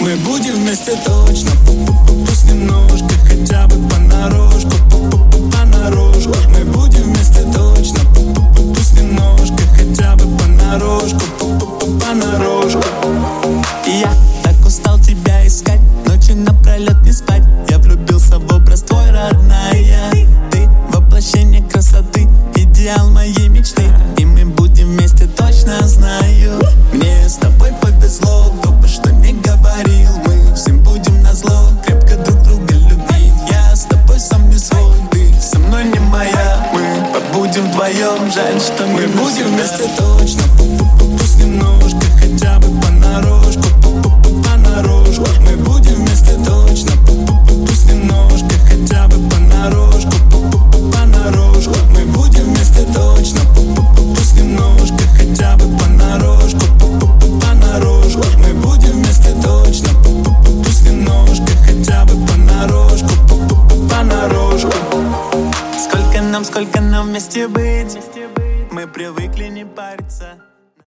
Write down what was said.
Мы будем вместе точно, пусть немножко, хотя бы понарошку, понарошку. Мы будем вместе точно, пусть немножко, хотя бы понарошку, понарошку. Я так устал тебя искать, ночи напролет не спать. Я влюбился в образ твой, родная. Ты воплощение красоты, идеал моей мечты. И мы будем вместе, точно знаю. Мне с тобой повезло, кто бы что ни говорил. Мы всем будем назло, крепко друг друга любить. Я с тобой сам не свой, ты со мной не моя. Мы побудем вдвоем, жаль, что мы будем вместе навсегда. точно, пусть немножко, хотя бы понарошку, понарошку. Мы будем вместе точно, пусть немножко, хотя бы понарошку, понарошку. Мы будем вместе точно, пусть немножко, хотя бы понарошку, понарошку. Мы будем вместе точно, пусть немножко, хотя бы понарошку, понарошку. Сколько нам вместе быть? Мы привыкли не париться.